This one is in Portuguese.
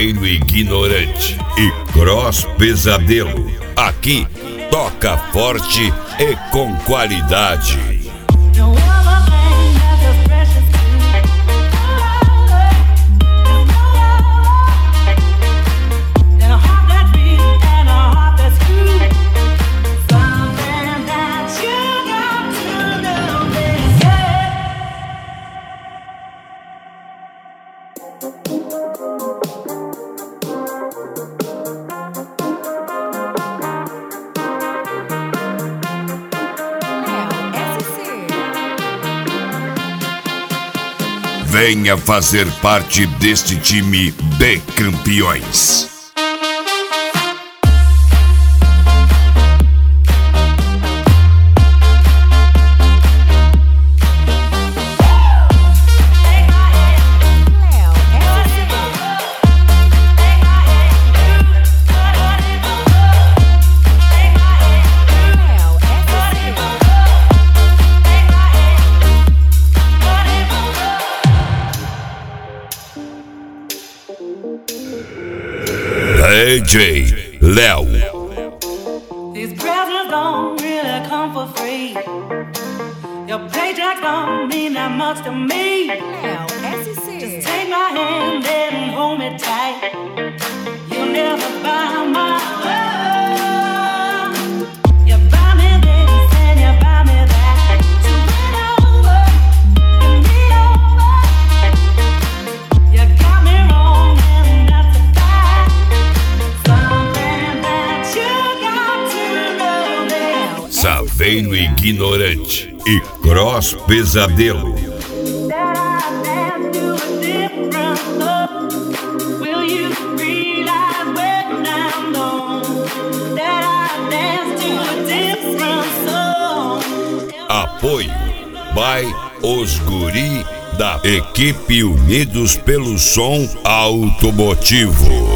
Saveiro Ignorante e Cross Pesadelo. Aqui toca forte e com qualidade. Venha fazer parte deste time de campeões. DJ Léo. These presents don't really come for free. Your paycheck don't mean that much to me. Just take my hand and hold me tight. You'll never buy my love. You buy me this and you buy me that. So win over, give me over. You got me wrong and that's a fact. Something that you got to know. Saveiro Ignorante e Cross Pesadelo. Apoio by Os Guri da equipe Unidos pelo Som Automotivo.